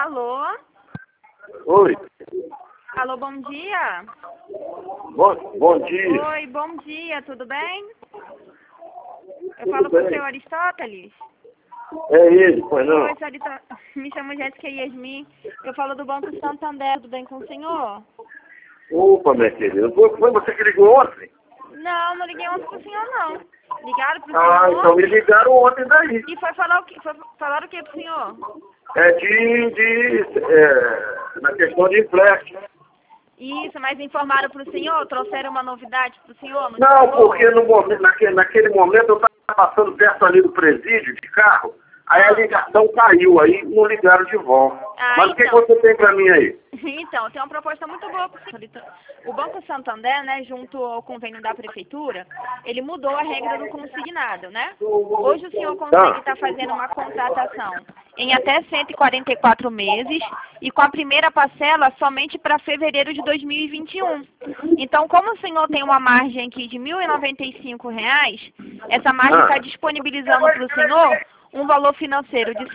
Alô? Oi. Alô, bom dia. Bom dia. Oi, bom dia, tudo bem? Eu Tudo falo com o bem. senhor Aristóteles. É ele, pois não? Oi, senhor Aristóteles. Me chamo Jéssica Yasmin. Eu falo do Banco Santander, tudo bem com o senhor? Opa, minha querida. Foi você que ligou ontem? Não liguei ontem pro senhor, não. Ligaram pro Ah, senhor? então me ligaram ontem daí. E foi falar o quê? Falaram o quê pro senhor? Na questão de empréstimo. Isso, mas informaram pro senhor? Trouxeram uma novidade pro senhor? Não, porque naquele momento eu estava passando perto ali do presídio de carro, aí a ligação caiu, aí não ligaram de volta. Ah, Mas o que então. você tem pra mim aí? Então, tem uma proposta muito boa para o senhor. O Banco Santander, né, junto ao convênio da Prefeitura, ele mudou a regra do consignado, né? Hoje o senhor consegue estar fazendo uma contratação em até 144 meses e com a primeira parcela somente para fevereiro de 2021. Então, como o senhor tem uma margem aqui de R$ 1.095, essa margem está disponibilizando para o senhor um valor financeiro de R$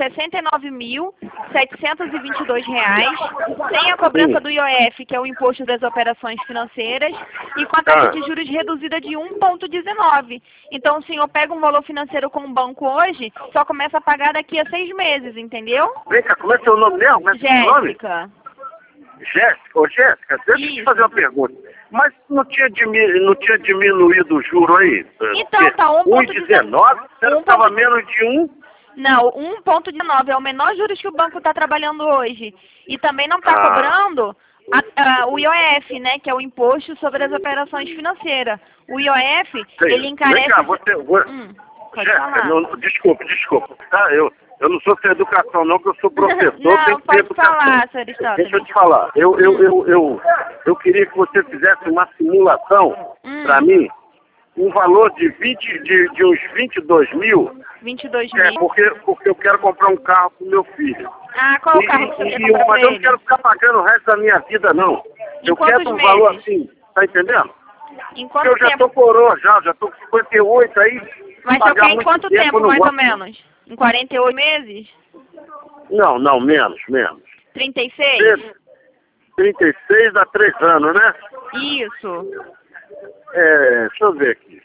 69.722, sem a cobrança do IOF, que é o Imposto das Operações Financeiras, e com a taxa de juros reduzida de 1,19. Então, o senhor pega um valor financeiro com o banco hoje, só começa a pagar daqui a 6 meses, entendeu? Vem cá, como é seu nome mesmo? Como é seu nome? Jéssica. Jéssica, ô Jéssica, deixa eu te fazer uma pergunta. Mas não tinha diminuído o juro aí? Então, tá 1,19? Você estava menos de 1? Não, 1,19 é o menor juros que o banco está trabalhando hoje. E também não está cobrando o IOF, né, que é o Imposto sobre as Operações Financeiras. O IOF, ele encarece... Vem cá, pode Jéssica, falar. desculpa, tá? Eu não sou sem educação não, porque eu sou professor, Não, tenho que ter pode educação. falar, senhor Aristóteles. Deixa eu te falar, eu queria que você fizesse uma simulação para mim, um valor de uns 22 mil. 22 É, mil. porque eu quero comprar um carro pro meu filho. Ah, qual o carro que você quer comprar Mas pra eu não ele? quero ficar pagando o resto da minha vida, não. Eu quantos quero um meses? valor assim, tá entendendo? Em Porque quanto eu já tempo? tô coroa já tô com 58 aí. Mas eu pagar quero em muito quanto tempo, eu não mais ou gosto. menos? Em 48 meses? Não, menos. 36? 36 dá 3 anos, né? Isso. Deixa eu ver aqui.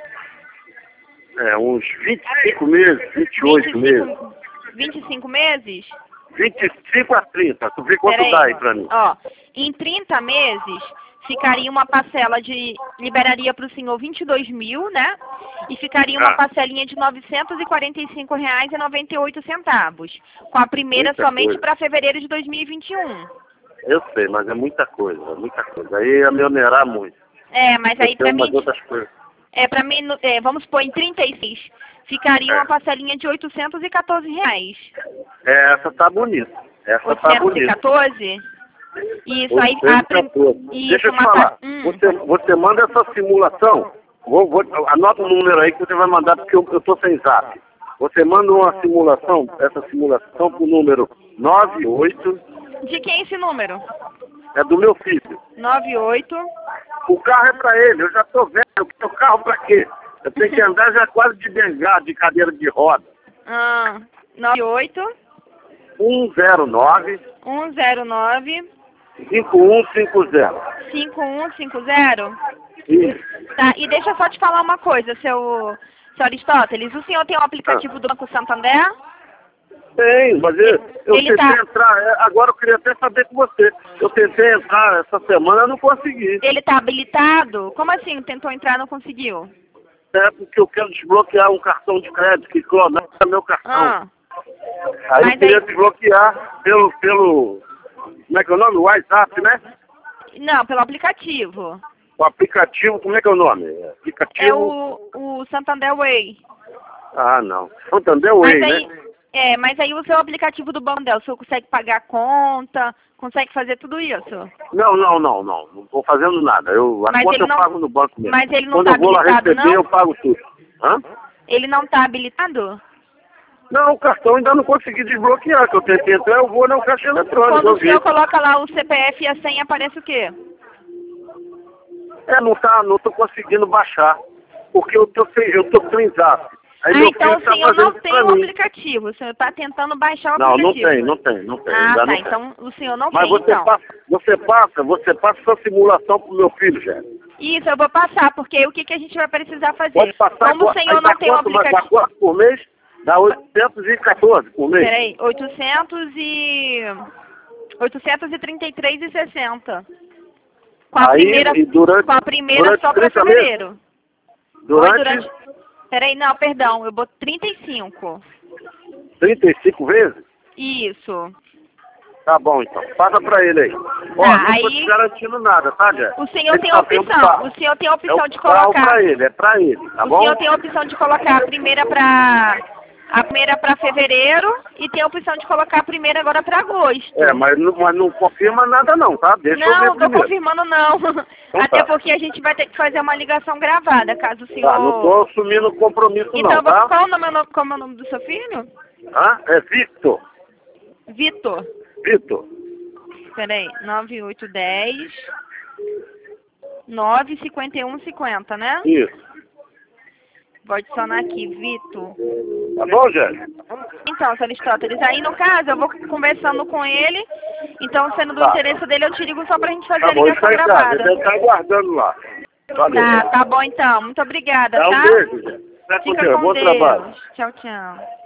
Uns 25 meses, 28 meses. 25 meses? 25 a 30. Tu vê quanto Peraí. dá aí pra mim. Ó, em 30 meses, ficaria uma parcela de... Liberaria para o senhor 22 mil, né? E ficaria uma parcelinha de R$ 945,98. Com a primeira Muita somente coisa. para fevereiro de 2021. Eu sei, mas é muita coisa. Aí ia me onerar muito. Mas aí para mim... outras coisas. Para mim, vamos supor, em 36, ficaria uma parcelinha de R$ 814. Essa tá bonita. Essa tá bonita. 814? Isso, aí... Deixa eu te falar. Você manda essa simulação. Anota o número aí que você vai mandar, porque eu tô sem zap. Você manda essa simulação pro número 98. De quem esse número? É do meu filho. 98. O carro é pra ele, eu já tô vendo. Eu quero carro pra quê? Eu tenho que andar já quase de bengala, de cadeira de roda. 98. 109. 5150. 5150? Isso. Tá, e deixa eu só te falar uma coisa, seu Aristóteles. O senhor tem o aplicativo do Banco Santander? Tem, mas eu tentei entrar, agora eu queria até saber com você. Eu tentei entrar essa semana, eu não consegui. Ele tá habilitado? Como assim? Tentou entrar e não conseguiu? Porque eu quero desbloquear um cartão de crédito que clonaram meu cartão. Aí Mas eu queria desbloquear pelo, como é que é o nome? O WhatsApp, né? Não, pelo aplicativo. O aplicativo, como é que é o nome? Aplicativo... É o Santander Way. Ah, não. Santander Way, né? Mas aí o seu aplicativo do Banco, o senhor consegue pagar a conta, consegue fazer tudo isso? Não. Não tô fazendo nada. A conta eu pago no banco mesmo. Mas ele não Quando tá eu vou lá habilitado, receber, não? eu pago tudo. Hã? Ele não tá habilitado? Não, o cartão ainda não consegui desbloquear, que eu tentei entrar, eu vou no caixa eletrônico. Quando o senhor coloca lá o CPF e a senha, aparece o quê? Não tô conseguindo baixar, porque eu tô sem zap. Aí meu então filho o tá senhor fazendo não isso tem pra o mim. aplicativo, o senhor está tentando baixar o Não, aplicativo. não tem. Ah, Ainda tá, não tem. então o senhor não Mas tem, então. você passa essa simulação pro meu filho, Jé. Isso, eu vou passar, porque o que, que a gente vai precisar fazer? Pode passar Como o senhor aí dá não tem o quanto, mas dá aplicativo... quanto por mês? Dá 814 por mês. Peraí, 833,60. Com a Aí, primeira, e com a primeira só para 30 meses? fevereiro. Durante Peraí, não, perdão, eu boto 35. 35 vezes? Isso. Tá bom, então. Passa pra ele aí. Ó, Tá, não tô aí- te garantindo nada, tá, Jé? O senhor Ele tem tá a vendo opção, carro. o senhor tem a opção É o de carro colocar... pra ele, é pra ele, tá O bom? senhor tem a opção de colocar a primeira para fevereiro e tem a opção de colocar a primeira agora para agosto. Mas não confirma nada não, tá? Deixa eu ver Não, tô primeiro. confirmando não. Então Até tá. porque a gente vai ter que fazer uma ligação gravada, caso o senhor... Tá, não tô assumindo compromisso Então, não, tá? qual é o nome do seu filho? É Victor. Vitor. Victor. Peraí, 9810 95150, né? Isso. Vou adicionar aqui, Vitor. Tá bom, Jé? Então, seu Aristóteles, aí no caso eu vou conversando com ele, então sendo do Tá. interesse dele eu te ligo só pra gente fazer Tá a bom, isso ligação aí tá. gravada. Ele tá aguardando lá. Valeu. Tá bom então, muito obrigada, Dá um tá? beijo, Jé. Fica com Fica Deus. com Bom Deus. trabalho. Tchau, tchau.